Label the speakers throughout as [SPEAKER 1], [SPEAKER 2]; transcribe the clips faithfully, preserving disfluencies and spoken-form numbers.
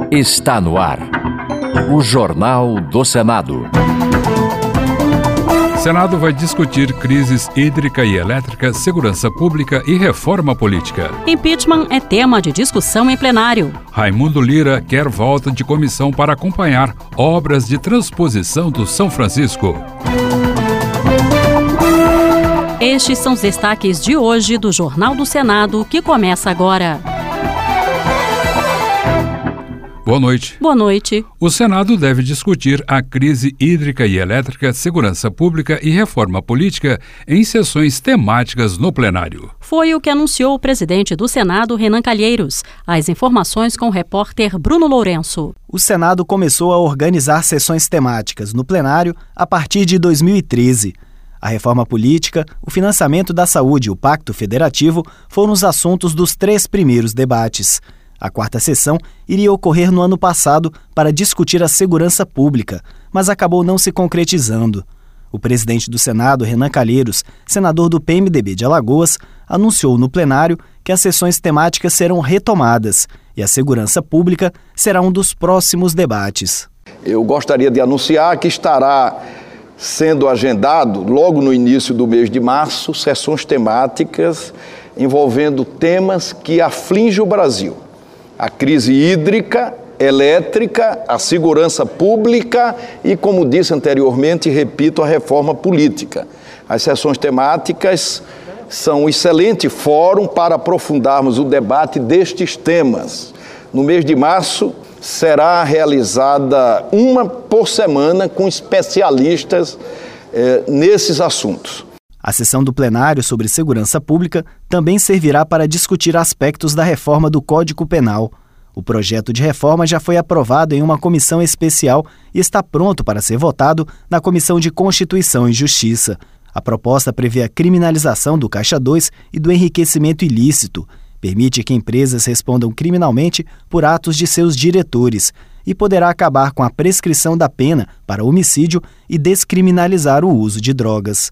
[SPEAKER 1] Está no ar. O Jornal do Senado.
[SPEAKER 2] O Senado vai discutir crises hídrica e elétrica, segurança pública e reforma política.
[SPEAKER 3] Impeachment é tema de discussão em plenário.
[SPEAKER 2] Raimundo Lira quer volta de comissão para acompanhar obras de transposição do São Francisco.
[SPEAKER 3] Estes são os destaques de hoje do Jornal do Senado, que começa agora.
[SPEAKER 2] Boa noite.
[SPEAKER 3] Boa noite.
[SPEAKER 2] O Senado deve discutir a crise hídrica e elétrica, segurança pública e reforma política em sessões temáticas no plenário.
[SPEAKER 3] Foi o que anunciou o presidente do Senado, Renan Calheiros. As informações com o repórter Bruno Lourenço.
[SPEAKER 4] O Senado começou a organizar sessões temáticas no plenário a partir de dois mil e treze. A reforma política, o financiamento da saúde e o pacto federativo foram os assuntos dos três primeiros debates. A quarta sessão iria ocorrer no ano passado para discutir a segurança pública, mas acabou não se concretizando. O presidente do Senado, Renan Calheiros, senador do P M D B de Alagoas, anunciou no plenário que as sessões temáticas serão retomadas e a segurança pública será um dos próximos debates.
[SPEAKER 5] Eu gostaria de anunciar que estará sendo agendado, logo no início do mês de março, sessões temáticas envolvendo temas que afligem o Brasil. A crise hídrica, elétrica, a segurança pública e, como disse anteriormente, repito, a reforma política. As sessões temáticas são um excelente fórum para aprofundarmos o debate destes temas. No mês de março, será realizada uma por semana com especialistas eh, nesses assuntos.
[SPEAKER 4] A sessão do plenário sobre segurança pública também servirá para discutir aspectos da reforma do Código Penal. O projeto de reforma já foi aprovado em uma comissão especial e está pronto para ser votado na Comissão de Constituição e Justiça. A proposta prevê a criminalização do Caixa dois e do enriquecimento ilícito, permite que empresas respondam criminalmente por atos de seus diretores e poderá acabar com a prescrição da pena para homicídio e descriminalizar o uso de drogas.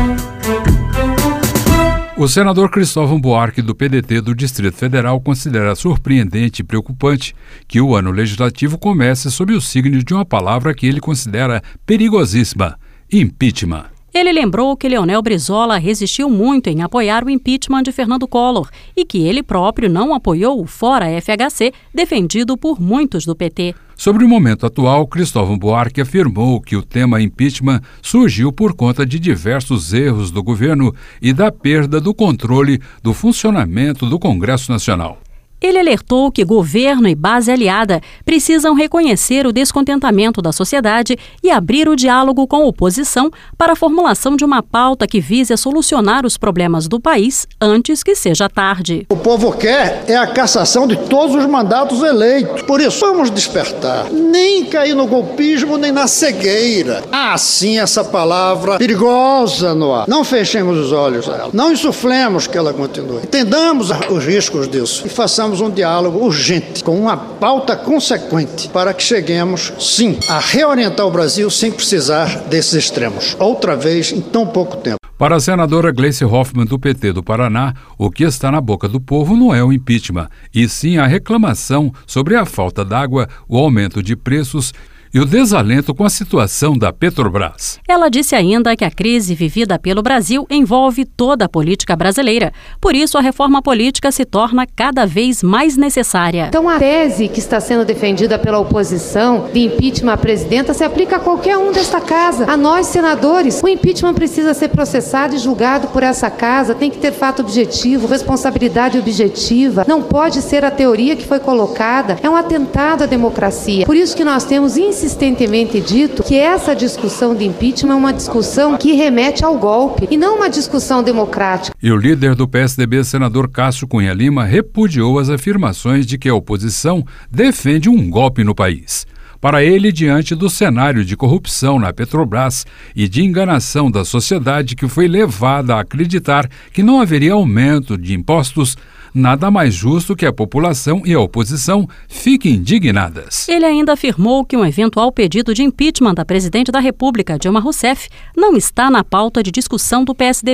[SPEAKER 2] O senador Cristóvão Buarque, do P D T do Distrito Federal, considera surpreendente e preocupante que o ano legislativo comece sob o signo de uma palavra que ele considera perigosíssima: impeachment.
[SPEAKER 3] Ele lembrou que Leonel Brizola resistiu muito em apoiar o impeachment de Fernando Collor e que ele próprio não apoiou o Fora F H C, defendido por muitos do P T.
[SPEAKER 2] Sobre o momento atual, Cristóvão Buarque afirmou que o tema impeachment surgiu por conta de diversos erros do governo e da perda do controle do funcionamento do Congresso Nacional.
[SPEAKER 3] Ele alertou que governo e base aliada precisam reconhecer o descontentamento da sociedade e abrir o diálogo com a oposição para a formulação de uma pauta que vise a solucionar os problemas do país antes que seja tarde.
[SPEAKER 6] O povo quer é a cassação de todos os mandatos eleitos. Por isso, vamos despertar. Nem cair no golpismo, nem na cegueira. Ah, sim, essa palavra perigosa no ar. Não fechemos os olhos a ela. Não insuflemos que ela continue. Entendamos os riscos disso e façamos um diálogo urgente, com uma pauta consequente, para que cheguemos, sim, a reorientar o Brasil sem precisar desses extremos, outra vez em tão pouco tempo.
[SPEAKER 2] Para a senadora Gleice Hoffmann, do P T do Paraná, o que está na boca do povo não é o impeachment, e sim a reclamação sobre a falta d'água, o aumento de preços e o desalento com a situação da Petrobras.
[SPEAKER 3] Ela disse ainda que a crise vivida pelo Brasil envolve toda a política brasileira. Por isso, a reforma política se torna cada vez mais necessária.
[SPEAKER 7] Então, a tese que está sendo defendida pela oposição de impeachment à presidenta se aplica a qualquer um desta casa. A nós, senadores, o impeachment precisa ser processado e julgado por essa casa. Tem que ter fato objetivo, responsabilidade objetiva. Não pode ser a teoria que foi colocada. É um atentado à democracia. Por isso que nós temos insistentemente dito que essa discussão de impeachment é uma discussão que remete ao golpe e não uma discussão democrática.
[SPEAKER 2] E o líder do P S D B, senador Cássio Cunha Lima, repudiou as afirmações de que a oposição defende um golpe no país. Para ele, diante do cenário de corrupção na Petrobras e de enganação da sociedade que foi levada a acreditar que não haveria aumento de impostos, nada mais justo que a população e a oposição fiquem indignadas.
[SPEAKER 3] Ele ainda afirmou que um eventual pedido de impeachment da presidente da República, Dilma Rousseff, não está na pauta de discussão do P S D B,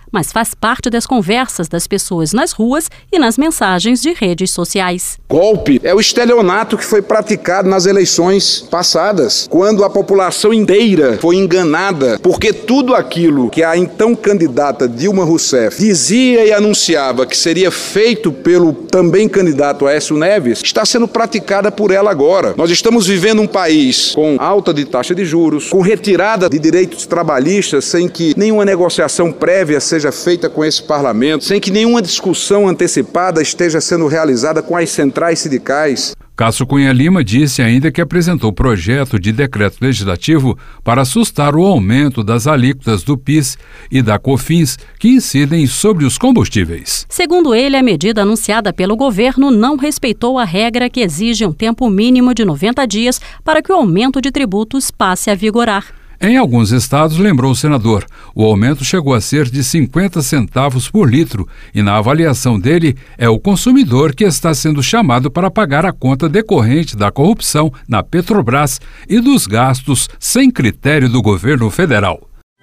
[SPEAKER 3] mas faz parte das conversas das pessoas nas ruas e nas mensagens de redes sociais.
[SPEAKER 8] Golpe é o estelionato que foi praticado nas eleições passadas, quando a população inteira foi enganada, porque tudo aquilo que a então candidata Dilma Rousseff dizia e anunciava que seria feito pelo também candidato Aécio Neves, está sendo praticada por ela agora. Nós estamos vivendo um país com alta de taxa de juros, com retirada de direitos trabalhistas sem que nenhuma negociação prévia seja feita com esse parlamento, sem que nenhuma discussão antecipada esteja sendo realizada com as centrais sindicais.
[SPEAKER 2] Cássio Cunha Lima disse ainda que apresentou projeto de decreto legislativo para assustar o aumento das alíquotas do PIS e da COFINS que incidem sobre os combustíveis.
[SPEAKER 3] Segundo ele, a medida anunciada pelo governo não respeitou a regra que exige um tempo mínimo de noventa dias para que o aumento de tributos passe a vigorar.
[SPEAKER 2] Em alguns estados, lembrou o senador, o aumento chegou a ser de cinquenta centavos por litro e, na avaliação dele, é o consumidor que está sendo chamado para pagar a conta decorrente da corrupção na Petrobras e dos gastos sem critério do governo federal.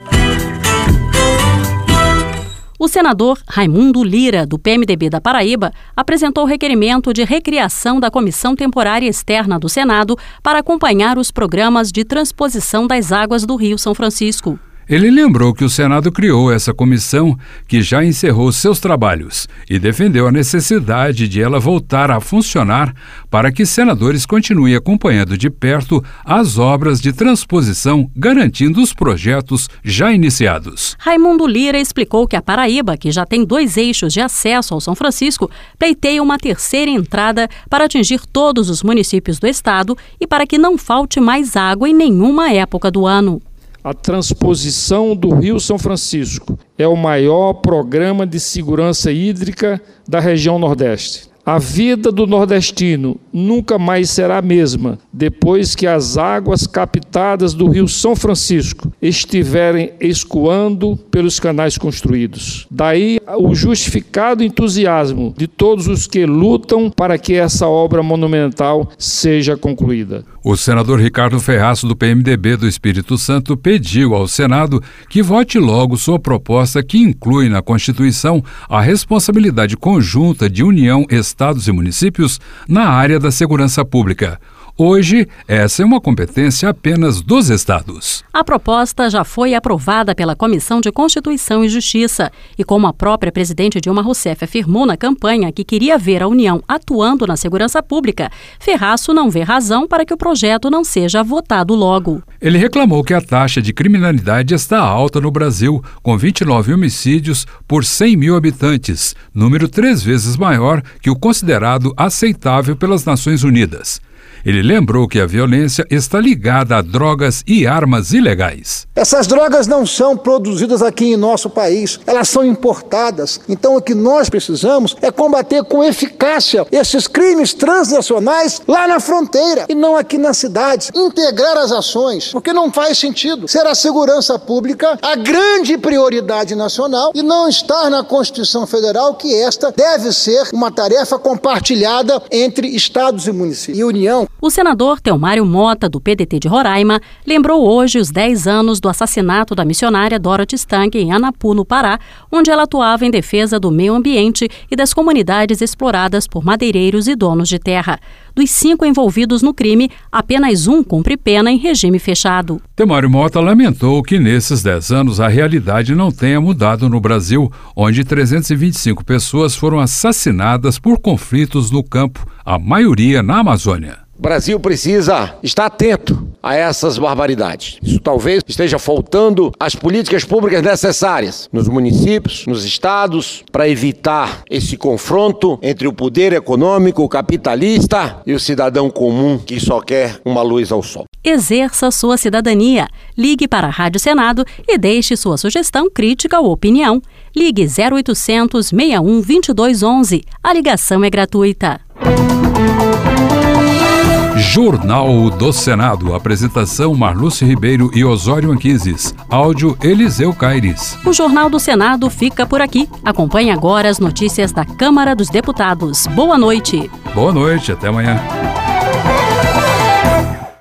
[SPEAKER 3] O senador Raimundo Lira, do P M D B da Paraíba, apresentou o requerimento de recriação da Comissão Temporária Externa do Senado para acompanhar os programas de transposição das águas do Rio São Francisco.
[SPEAKER 2] Ele lembrou que o Senado criou essa comissão, que já encerrou seus trabalhos, e defendeu a necessidade de ela voltar a funcionar para que senadores continuem acompanhando de perto as obras de transposição, garantindo os projetos já iniciados.
[SPEAKER 3] Raimundo Lira explicou que a Paraíba, que já tem dois eixos de acesso ao São Francisco, pleiteia uma terceira entrada para atingir todos os municípios do estado e para que não falte mais água em nenhuma época do ano.
[SPEAKER 9] A transposição do Rio São Francisco é o maior programa de segurança hídrica da região Nordeste. A vida do nordestino nunca mais será a mesma depois que as águas captadas do Rio São Francisco estiverem escoando pelos canais construídos. Daí o justificado entusiasmo de todos os que lutam para que essa obra monumental seja concluída.
[SPEAKER 2] O senador Ricardo Ferraço, do P M D B do Espírito Santo, pediu ao Senado que vote logo sua proposta que inclui na Constituição a responsabilidade conjunta de União, Estados e municípios na área da segurança pública. Hoje, essa é uma competência apenas dos estados.
[SPEAKER 3] A proposta já foi aprovada pela Comissão de Constituição e Justiça e, como a própria presidente Dilma Rousseff afirmou na campanha que queria ver a União atuando na segurança pública, Ferraço não vê razão para que o projeto não seja votado logo.
[SPEAKER 2] Ele reclamou que a taxa de criminalidade está alta no Brasil, com vinte e nove homicídios por cem mil habitantes, número três vezes maior que o considerado aceitável pelas Nações Unidas. Ele lembrou que a violência está ligada a drogas e armas ilegais.
[SPEAKER 6] Essas drogas não são produzidas aqui em nosso país, elas são importadas. Então o que nós precisamos é combater com eficácia esses crimes transnacionais lá na fronteira e não aqui nas cidades. Integrar as ações, porque não faz sentido ser a segurança pública a grande prioridade nacional e não estar na Constituição Federal que esta deve ser uma tarefa compartilhada entre estados e municípios e União.
[SPEAKER 3] O senador Teomário Mota, do P D T de Roraima, lembrou hoje os dez anos do assassinato da missionária Dorothy Stang em Anapu, no Pará, onde ela atuava em defesa do meio ambiente e das comunidades exploradas por madeireiros e donos de terra. Dos cinco envolvidos no crime, apenas um cumpre pena em regime fechado.
[SPEAKER 2] Teomário Mota lamentou que nesses dez anos a realidade não tenha mudado no Brasil, onde trezentas e vinte e cinco pessoas foram assassinadas por conflitos no campo, a maioria na Amazônia.
[SPEAKER 10] O Brasil precisa estar atento a essas barbaridades. Isso talvez esteja faltando as políticas públicas necessárias nos municípios, nos estados, para evitar esse confronto entre o poder econômico capitalista e o cidadão comum que só quer uma luz ao sol.
[SPEAKER 3] Exerça sua cidadania. Ligue para a Rádio Senado e deixe sua sugestão, crítica ou opinião. Ligue zero oitocentos, seis um, dois dois um um. A ligação é gratuita.
[SPEAKER 2] Jornal do Senado. Apresentação Marlúcio Ribeiro e Osório Anquises. Áudio Eliseu Caires.
[SPEAKER 3] O Jornal do Senado fica por aqui. Acompanhe agora as notícias da Câmara dos Deputados. Boa noite.
[SPEAKER 2] Boa noite, até amanhã.